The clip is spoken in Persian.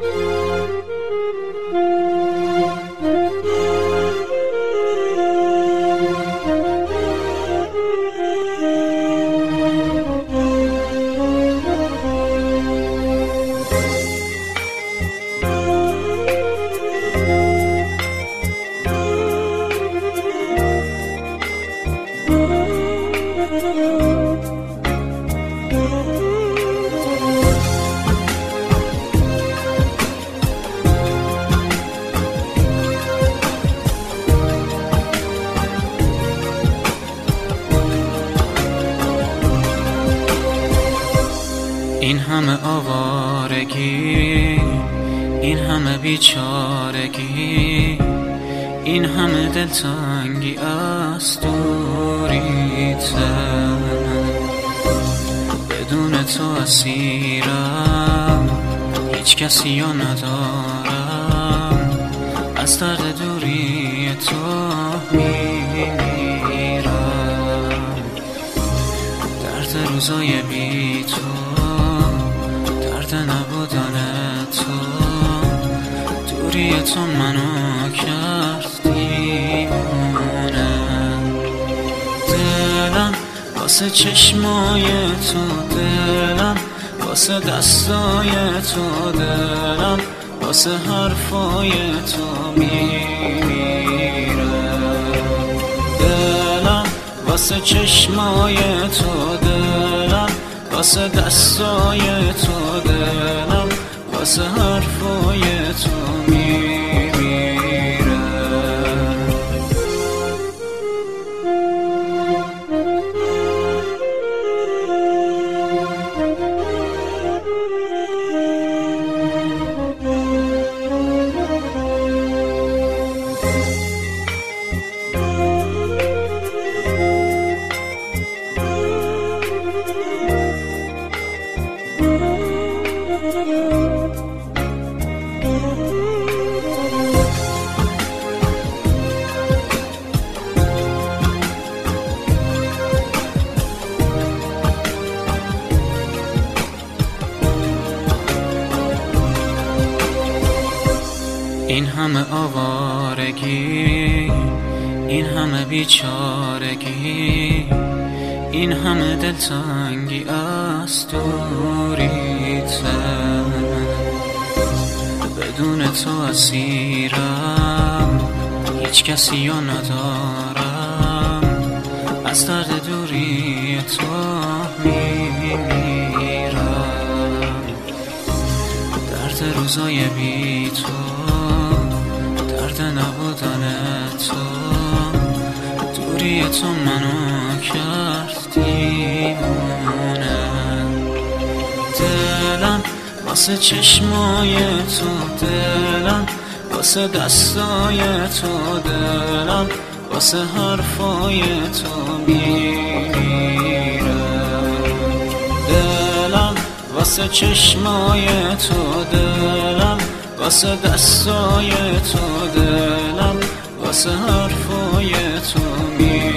این همه آوارگی، این همه بیچارگی، این همه دلتنگی از دوریته. بدون تو اسیرم، هیچ کسی رو ندارم، از درد دوری تو میمیرم. درد روزای بی تو، درد نبودن تو، دوری تو منو کرد دیوانه. دلم واسه چشمای تو، دلم واسه دستای تو، دلم واسه حرفای تو میمیره. دلم واسه چشمای تو، دلم واسه دستای تو، دلم واسه حرفای تو میمیره. این همه آوارگی، این همه بیچارگی، این همه دلتنگی از دوریته. بدون تو اسیرم، هیچ کسی رو ندارم، از درد دوری تو میمیرم. درد روزای بی تو، درد نبودن تو، دوری تو منو کرد دیوانه. دلم واسه چشمای تو، دلم واسه دستای تو، دلم واسه حرفای تو میمیره. دلم واسه چشمای تو، دلم واسه دستای تو، دلم واسه حرفای تو میمیره.